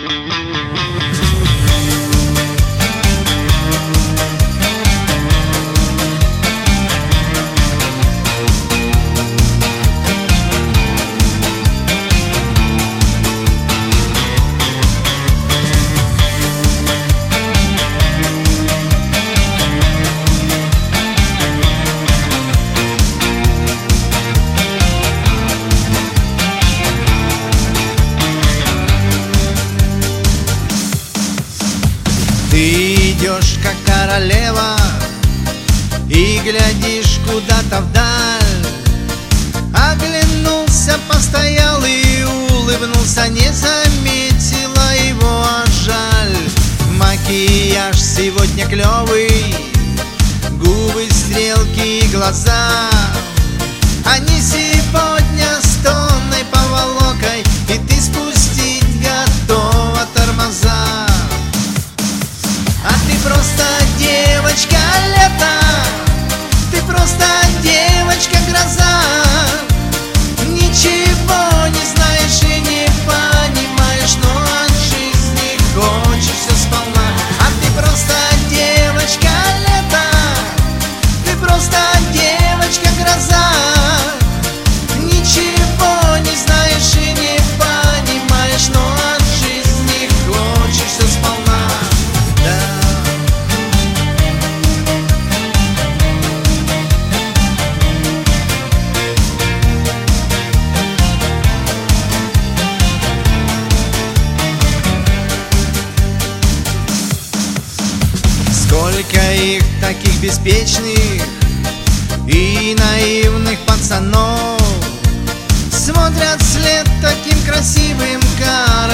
Ты идешь, как королева, и глядишь куда-то вдаль. Оглянулся, постоял и улыбнулся, не заметила его, а жаль. Макияж сегодня клевый, губы, стрелки и глаза. Они сегодня с тонной поволокой, и ты спустить готова тормоза. А ты просто девочка лета, ты просто девочка гроза. Ничего не знаешь и не понимаешь, но от жизни хочешь все сполна. А ты просто девочка лета, ты просто девочка гроза. Ничего не знаешь и не понимаешь, но от жизни хочешь все сполна. Сколько их таких беспечных и наивных пацанов смотрят вслед таким красивым, как